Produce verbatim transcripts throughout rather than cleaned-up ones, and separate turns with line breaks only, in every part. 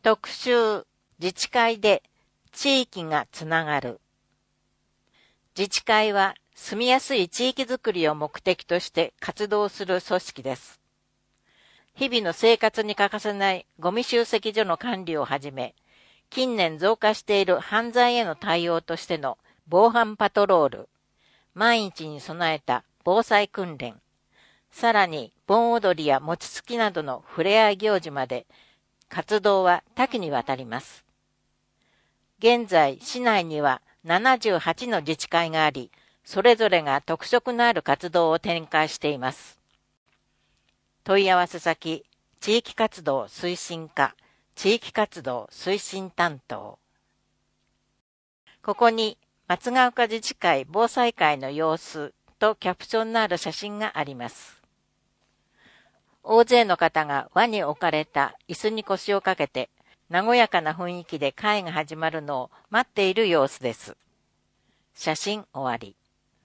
特集、自治会で地域がつながる。自治会は住みやすい地域づくりを目的として活動する組織です。日々の生活に欠かせないゴミ集積所の管理をはじめ、近年増加している犯罪への対応としての防犯パトロール、万一に備えた防災訓練、さらに盆踊りや餅つきなどの触れ合い行事まで、活動は多岐にわたります。現在、市内にはななじゅうはちの自治会があり、それぞれが特色のある活動を展開しています。問い合わせ先、地域活動推進課、地域活動推進担当。ここに、松ヶ丘自治会防災会の様子とキャプションのある写真があります。大勢の方が輪に置かれた椅子に腰をかけて、和やかな雰囲気で会が始まるのを待っている様子です。写真終わり。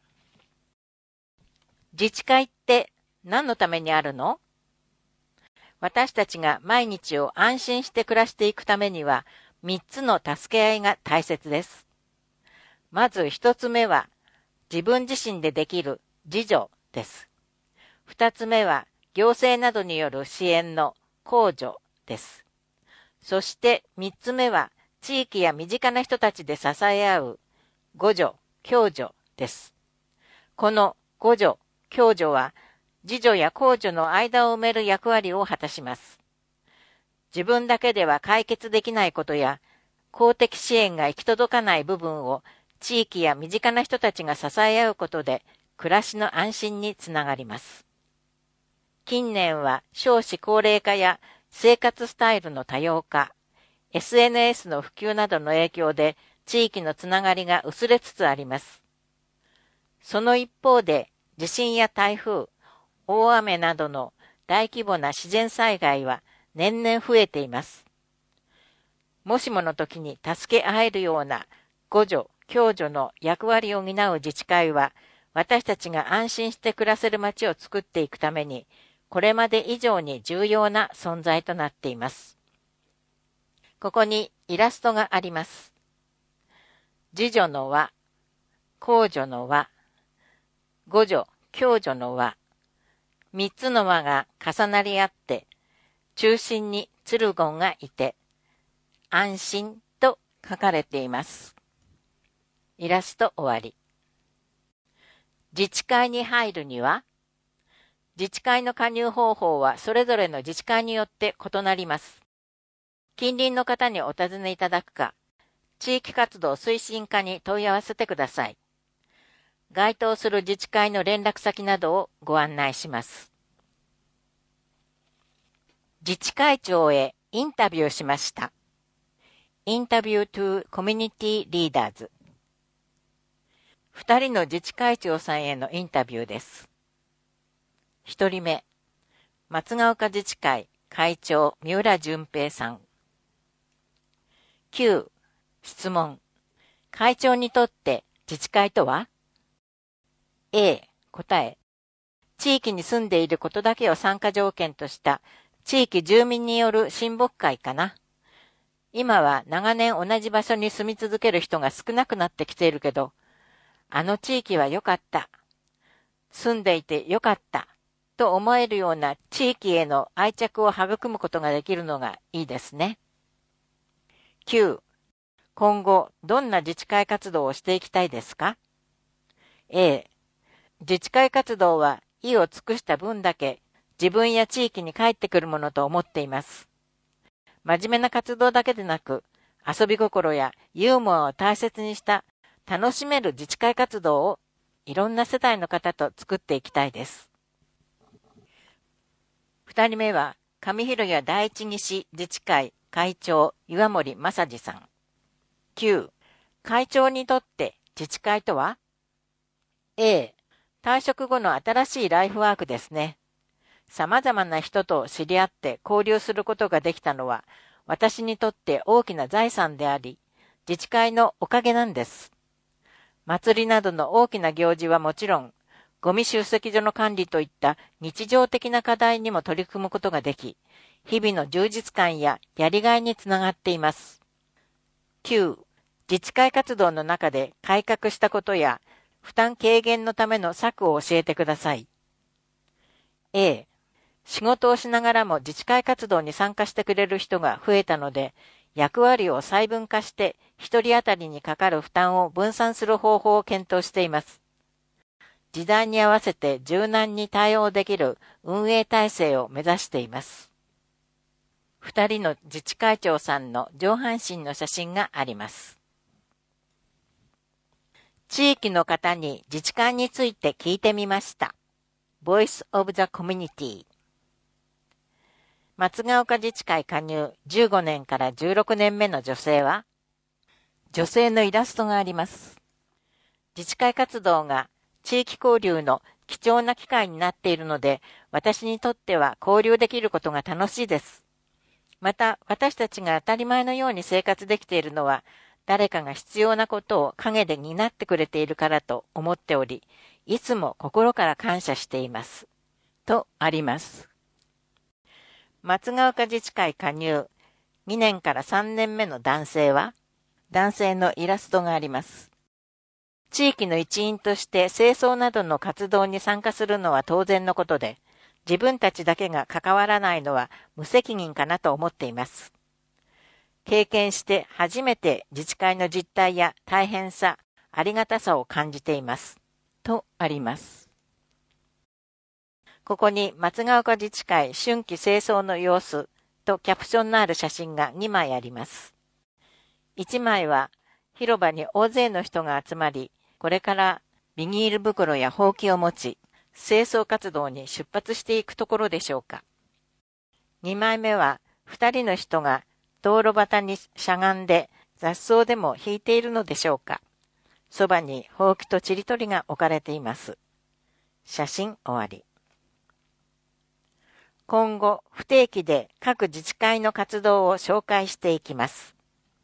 自治会って何のためにあるの？私たちが毎日を安心して暮らしていくためには、みっつの助け合いが大切です。まず一つ目は、自分自身でできる自助です。二つ目は、行政などによる支援の公助です。そして三つ目は、地域や身近な人たちで支え合う互助、共助です。この互助、共助は、自助や公助の間を埋める役割を果たします。自分だけでは解決できないことや、公的支援が行き届かない部分を地域や身近な人たちが支え合うことで、暮らしの安心につながります。近年は少子高齢化や生活スタイルの多様化、エスエヌエス の普及などの影響で地域のつながりが薄れつつあります。その一方で、地震や台風、大雨などの大規模な自然災害は年々増えています。もしもの時に助け合えるような互助、共助の役割を担う自治会は、私たちが安心して暮らせる街を作っていくために、これまで以上に重要な存在となっています。ここにイラストがあります。自助の輪、公助の輪、互助、共助の輪、三つの輪が重なり合って、中心にツルゴンがいて、安心と書かれています。イラスト終わり。自治会に入るには、自治会の加入方法はそれぞれの自治会によって異なります。近隣の方にお尋ねいただくか、地域活動推進課に問い合わせてください。該当する自治会の連絡先などをご案内します。自治会長へインタビューしました。インタビュー to Community Leaders。二人の自治会長さんへのインタビューです。一人目、松ヶ丘自治会会長三浦淳平さん。きゅう、質問。会長にとって自治会とは？ A、答え。地域に住んでいることだけを参加条件とした地域住民による親睦会かな。今は長年同じ場所に住み続ける人が少なくなってきているけど、あの地域は良かった。住んでいて良かった。と思えるような地域への愛着を育むことができるのがいいですね。きゅう、今後どんな自治会活動をしていきたいですか？ A、自治会活動は意を尽くした分だけ自分や地域に返ってくるものと思っています。真面目な活動だけでなく、遊び心やユーモアを大切にした楽しめる自治会活動をいろんな世代の方と作っていきたいです。二人目は、上広谷第一西自治会会長岩森正治さん。きゅう、会長にとって自治会とは？ A、退職後の新しいライフワークですね。様々な人と知り合って交流することができたのは、私にとって大きな財産であり、自治会のおかげなんです。祭りなどの大きな行事はもちろん、ゴミ集積所の管理といった日常的な課題にも取り組むことができ、 日々の充実感ややりがいにつながっています。きゅう、自治会活動の中で改革したことや負担軽減のための策を教えてください。A、仕事をしながらも自治会活動に参加してくれる人が増えたので、役割を細分化して一人当たりにかかる負担を分散する方法を検討しています。時代に合わせて柔軟に対応できる運営体制を目指しています。二人の自治会長さんの上半身の写真があります。地域の方に自治会について聞いてみました。Voice of the Community。松ヶ丘自治会加入じゅうごねんからじゅうろくねんめの女性は、女性のイラストがあります。自治会活動が地域交流の貴重な機会になっているので、私にとっては交流できることが楽しいです。また、私たちが当たり前のように生活できているのは、誰かが必要なことを陰で担ってくれているからと思っており、いつも心から感謝しています。とあります。松ヶ丘自治会加入にねんからさんねんめの男性は、男性のイラストがあります。地域の一員として清掃などの活動に参加するのは当然のことで、自分たちだけが関わらないのは無責任かなと思っています。経験して初めて自治会の実態や大変さ、ありがたさを感じています。とあります。ここに松ヶ丘自治会春季清掃の様子とキャプションのある写真がにまいあります。いちまいは広場に大勢の人が集まり、これからビニール袋やほうきを持ち、清掃活動に出発していくところでしょうか。にまいめはふたりの人が道路端にしゃがんで雑草でも引いているのでしょうか。そばにほうきとちりとりが置かれています。写真終わり。今後、不定期で各自治会の活動を紹介していきます。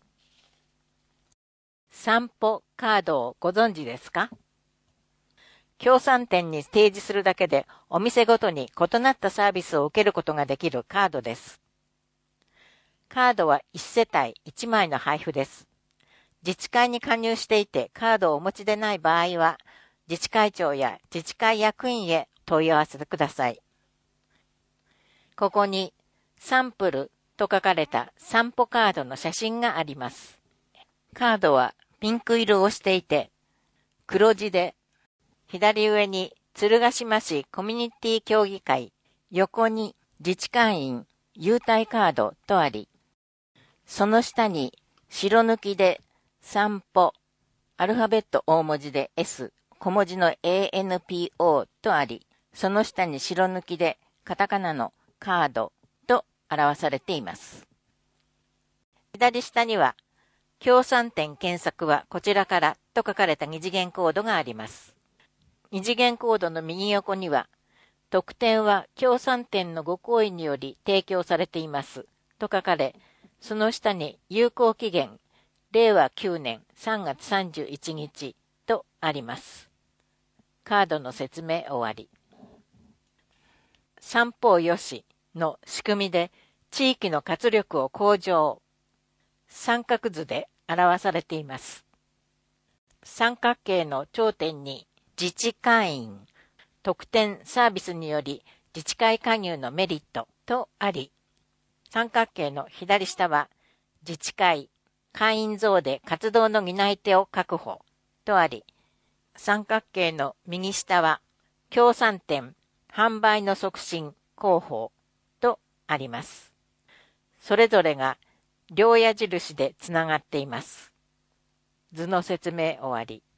散歩カードをご存知ですか？協賛店に提示するだけでお店ごとに異なったサービスを受けることができるカードです。カードはいち世帯いちまいの配布です。自治会に加入していてカードをお持ちでない場合は、自治会長や自治会役員へ問い合わせてください。ここにサンプルと書かれた散歩カードの写真があります。カードはピンク色をしていて、黒字で、左上に鶴ヶ島市コミュニティ協議会、横に自治会員優待カードとあり、その下に白抜きで散歩、アルファベット大文字で S、小文字の エーエヌピーオー とあり、その下に白抜きでカタカナのカードと表されています。左下には、協賛店検索はこちらからと書かれた二次元コードがあります。二次元コードの右横には、特典は協賛店のご好意により提供されていますと書かれ、その下に有効期限、れいわきゅうねんさんがつさんじゅういちにちとあります。カードの説明終わり。散歩よしの仕組みで地域の活力を向上。三角図で表されています。三角形の頂点に自治会員、特典サービスにより自治会加入のメリットとあり、三角形の左下は自治会、会員増で活動の担い手を確保とあり、三角形の右下は協賛店、販売の促進、広報とあります。それぞれが両矢印でつながっています。図の説明終わり。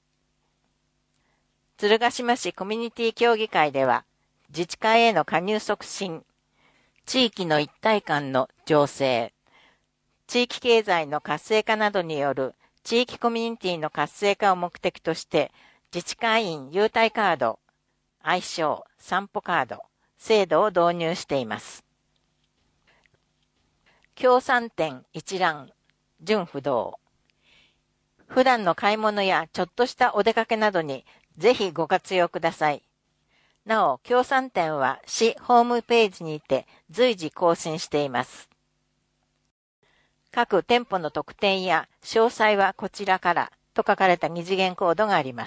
鶴ヶ島市コミュニティ協議会では、自治会への加入促進、地域の一体感の醸成、地域経済の活性化などによる地域コミュニティの活性化を目的として、自治会員優待カード、愛称散歩カード、制度を導入しています。協賛店一覧、純不動。普段の買い物やちょっとしたお出かけなどにぜひご活用ください。 なお、協賛店は市ホームページにて随時更新しています。各店舗の特典や詳細はこちらからと書かれた二次元コードがあります。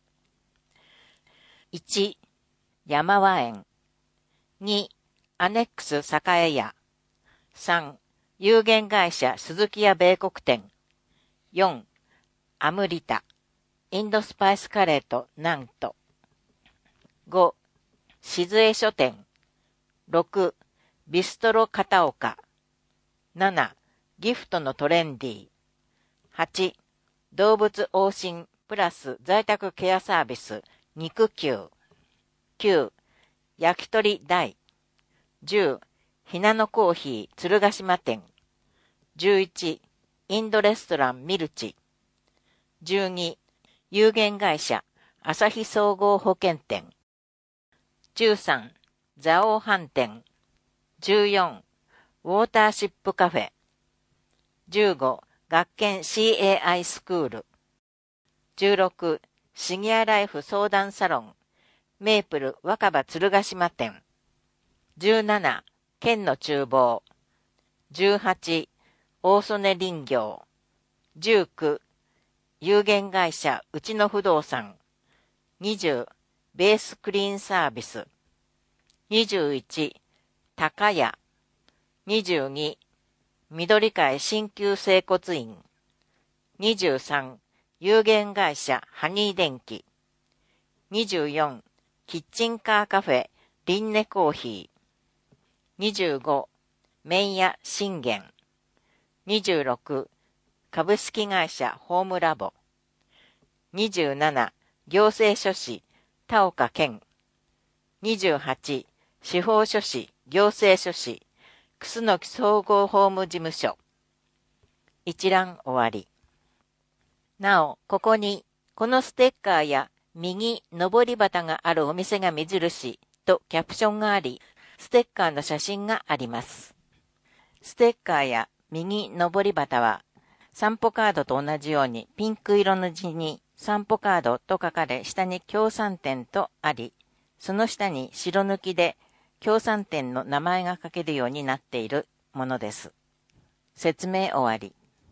いち、山和園。に、アネックス栄屋。さん、有限会社鈴木屋米国店。よん、アムリタ。インドスパイスカレーとなんと。ご、静江書店。ろく、ビストロ片岡。なな、ギフトのトレンディ。はち、動物往診プラス在宅ケアサービス肉球。きゅう、焼き鳥大。じゅう、ひなのコーヒー鶴ヶ島店。じゅういち、インドレストランミルチ。じゅうに、有限会社朝日総合保険店。じゅうさん、蔵王飯店。じゅうよん、ウォーターシップカフェ。じゅうご、学研 シーエーアイ スクール。じゅうろく、シニアライフ相談サロン。メープル若葉鶴ヶ島店。じゅうなな、県の厨房。じゅうはち、大曽根林業。じゅうきゅう、有限会社うちの不動産。にじゅう、ベースクリーンサービス。にじゅういち、高屋。にじゅうに、緑海鍼灸整骨院。にじゅうさん、有限会社ハニー電機。にじゅうよん、キッチンカーカフェリンネコーヒー。にじゅうご、麺屋信玄。にじゅうろく、株式会社ホームラボ。にじゅうなな、行政書士田岡健。にじゅうはち、司法書士行政書士楠木総合法務事務所。一覧終わり。なお、ここに、このステッカーや右上り旗があるお店が目印とキャプションがあり、ステッカーの写真があります。ステッカーや右上り旗は、散歩カードと同じようにピンク色の字に散歩カードと書かれ、下に協賛店とあり、その下に白抜きで協賛店の名前が書けるようになっているものです。説明終わり。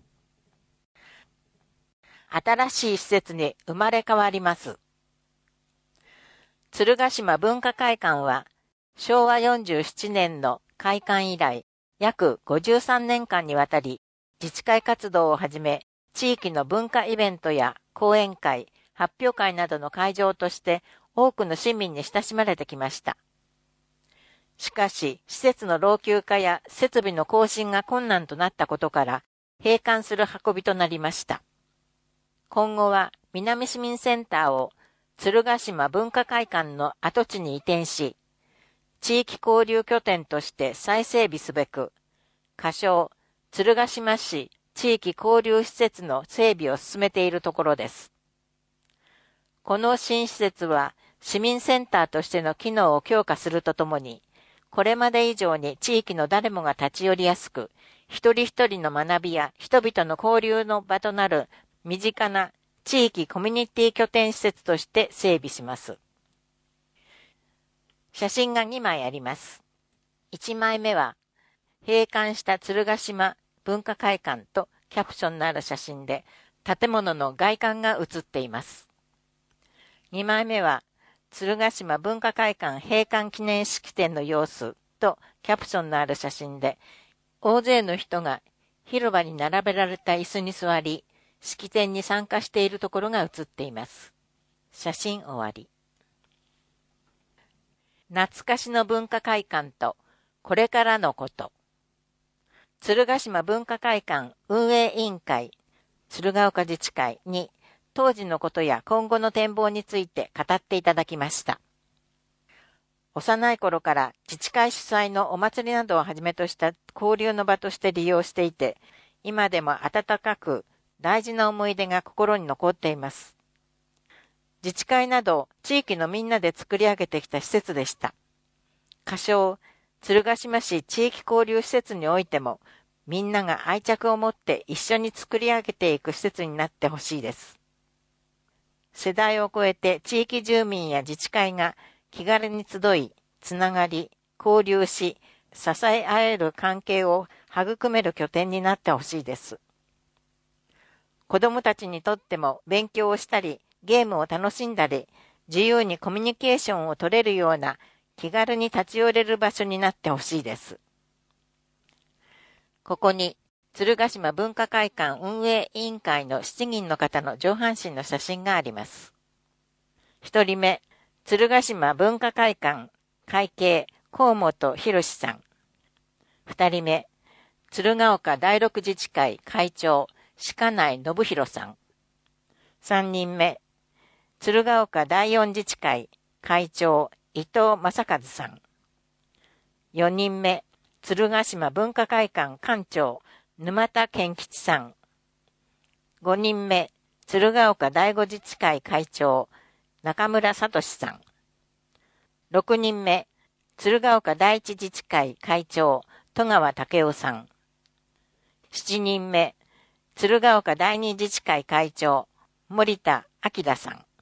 新しい施設に生まれ変わります。鶴ヶ島文化会館は、しょうわよんじゅうななねんの開館以来、約ごじゅうさんねんかんにわたり、自治会活動をはじめ、地域の文化イベントや講演会、発表会などの会場として、多くの市民に親しまれてきました。しかし、施設の老朽化や設備の更新が困難となったことから、閉館する運びとなりました。今後は南市民センターを鶴ヶ島文化会館の跡地に移転し、地域交流拠点として再整備すべく、仮称鶴ヶ島市地域交流施設の整備を進めているところです。この新施設は市民センターとしての機能を強化するとともに、これまで以上に地域の誰もが立ち寄りやすく、一人一人の学びや人々の交流の場となる身近な地域コミュニティ拠点施設として整備します。写真がにまいあります。いちまいめは、閉館した鶴ヶ島文化会館とキャプションのある写真で、建物の外観が写っています。にまいめは、鶴ヶ島文化会館閉館記念式典の様子とキャプションのある写真で、大勢の人が広場に並べられた椅子に座り、式典に参加しているところが写っています。写真終わり。懐かしの文化会館とこれからのこと。鶴ヶ島文化会館運営委員会鶴岡自治会に当時のことや今後の展望について語っていただきました。幼い頃から自治会主催のお祭りなどをはじめとした交流の場として利用していて、今でも温かく大事な思い出が心に残っています。自治会など地域のみんなで作り上げてきた施設でした。仮称、鶴ヶ島市地域交流施設においても、みんなが愛着を持って一緒に作り上げていく施設になってほしいです。世代を超えて地域住民や自治会が気軽に集い、つながり、交流し、支え合える関係を育める拠点になってほしいです。子どもたちにとっても勉強をしたり、ゲームを楽しんだり、自由にコミュニケーションを取れるような気軽に立ち寄れる場所になってほしいです。ここに、鶴ヶ島文化会館運営委員会のしちにんの方の上半身の写真があります。ひとりめ、鶴ヶ島文化会館会計河本博さん。ふたりめ、鶴岡第六自治会会長鹿内信弘さん。さんにんめ、鶴岡第四自治会会長伊藤正和さん。よにんめ、鶴ヶ島文化会館館長沼田健吉さん。ごにんめ、鶴岡第五自治会会長中村聡さん。ろくにんめ、鶴岡第一自治会会長戸川武雄さん。しちにんめ、鶴岡第二自治会会長森田明さん。